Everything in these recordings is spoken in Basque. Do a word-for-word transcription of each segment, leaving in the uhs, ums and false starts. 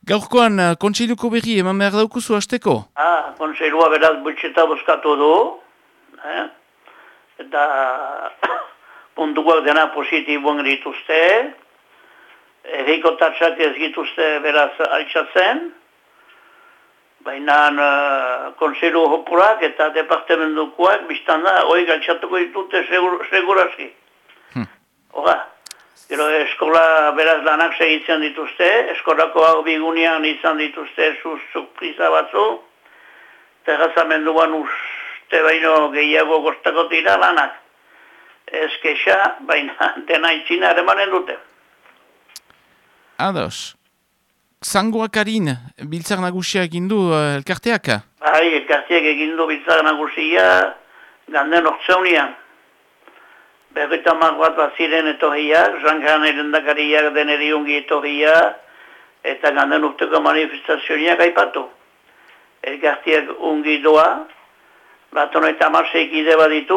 Gaurkoan, uh, kontseiluko berri eman behar daukuzu hasteko? Ah, kontseilua beraz budxeta bozkatu du, eh? Eta puntuak dena positiboan dituzte, erriko tatsak ez dituzte beraz altxatzen, baina uh, kontseilu hopurak eta departamentukoak biztan da, hori galtxatuko ditute segur, seguraski. Hmm. Hora. Gero eskola beraz lanak segitzen dituzte, eskolako hau bigunean izan dituzte surpriza batzu, terrazamenduan uste baino gehiago gostako dira lanak. Ez kexa, baina dena itxina eremanen dute. Ados. Zangoak harin, biltzar nagusia egindu uh, elkarteak? Bai, elkarteak egindu biltzar nagusia ganden ortseunian. Berreta marbat bat ziren etorriak, Zankan erendakariak den eriungi etorria, eta ganden urteko manifestazioak aipatu. Elkartiak ungi doa, bat honetan amasei gide baditu,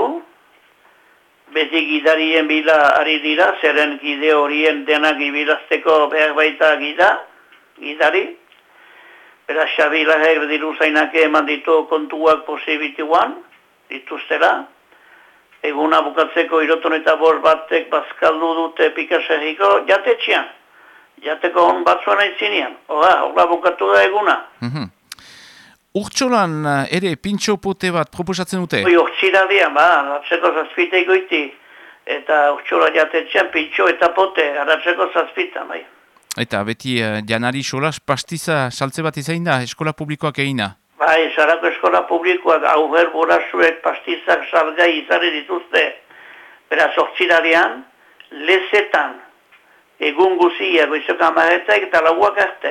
beti gidarien bila ari dira, zeren gide horien denak ibilazteko behar baita gida, gidari. Beraz, Xabilahek diru zainake eman ditu kontuak posibituan, dituztera. Eguna bukatzeko iroton eta bost batek bazkaldu dute Pikaserriko jatetxean. Jateko hon batzuan aitzinean. Hora, hora bukatu da eguna. Mm-hmm. Urtsolan ere pintxo pote bat proposatzen dute? Oi, urtsiradian, ba, aratzeko zazpite egoiti. Eta urtsola jatetxean pintxo eta pote, aratzeko zazpita, bai. Eta beti uh, janari solas pastiza saltze bat izain da, eskola publikoak egina? Bai, Sarako eskola publikoak auger borasuek pastizak salgai izare dituzte. Beraz, ortsirarian, lezetan, egun guzia, goizok amaretak eta lauak arte.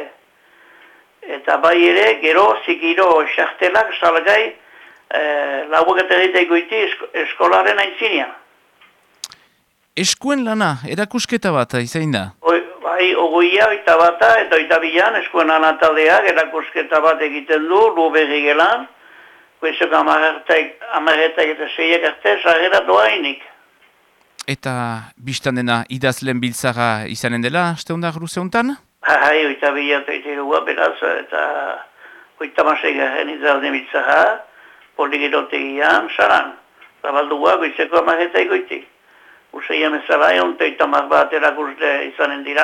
Eta bai ere, gero, zikiro, xartelak salgai eh, lauak eta egite goiti esko, eskolaren aintzinean. Eskuen lana, erakusketa bat izain da? Oi, bai, ogoia, oita bata, eta oita bilan, eskuen lana taldeak, erakusketa bat egiten du, lu berri gelan, goizok amaretak eta zeiak arte, sarrera doainik. Eta biztan dena idazlen biltzara izanen dela, aste hondak ruze hontan? Hai, oita bilan eta oita irua, beraz, eta oita masegaren idazlen biltzara, poligirotegian, saran, zabaldua, goizeko amaretak goitik. Useian ezala, egon teita bat erakuste izanen dira.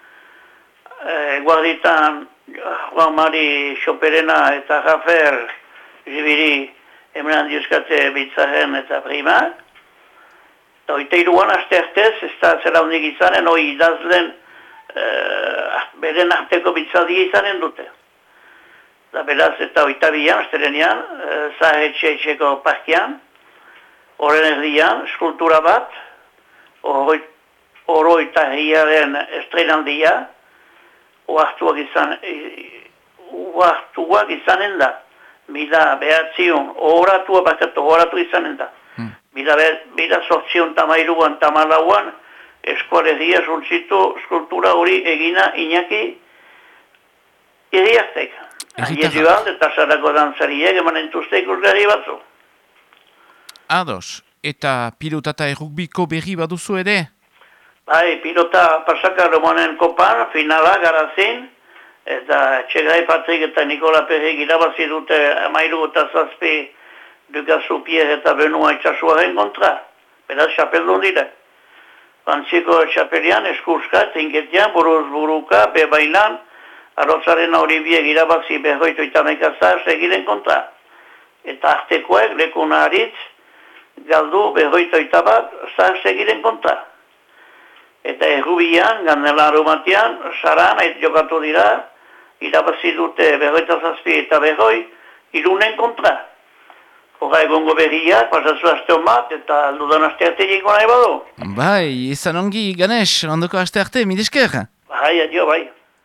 E, guarditan, Juan Mari Xoperena eta Rafer Zibiri emenan diuskate bitzaren eta primak. Eta oita iruan aste artez, ez da zela hondik izanen, hoi idazlen e, beren arteko bitzadia izanen dute. Da beraz eta oita bian, asterenean, e, zahetxe etxeko parkian, horren erdian, eskultura bat, oro eta hiaren estrenaldia, oartuak izan, oartuak izanen da. Bila behatzion, oratua bakatu, oratu izanen da. Hmm. Bila, bila sortzion tamairuan, tamalauan, eskualegia zuntzitu eskultura hori egina Iñaki iriaztek. Aietuan, eta Sarako dantzariek emanen tuzte ikusgari batzu. Ados. Eta pilota eta errukbiko berri baduzu ere? Bai, pilota pasaka romanen kopan, finala garazin, eta Txegrai Patrik eta Nikola Perrik irabazi dute amairu eta zazpi Dukazu Pierre eta Benua itxasuaren kontra. Beraz, xapeldun dira. Bantziko txapelian, eskurska, tinketian, buruz buruka, bebainan, arrotzaren horibiek irabazi berroito eta mekazar segiren kontra. Eta artekoek, lekuna aritz, galdu berroita oita bat, zahar segiren kontra. Eta errubian, gandelan aromatian, saran, et jokatu dira, irabazi dute berroita zazpi eta berroi, irunen kontra. Hora egongo berriak, pasatzu aste bat, eta aldudan aste arte jiko nahi badu. Bai, izan ongi, Ganesh, ondoko aste arte, midesker? Bai, adio, bai.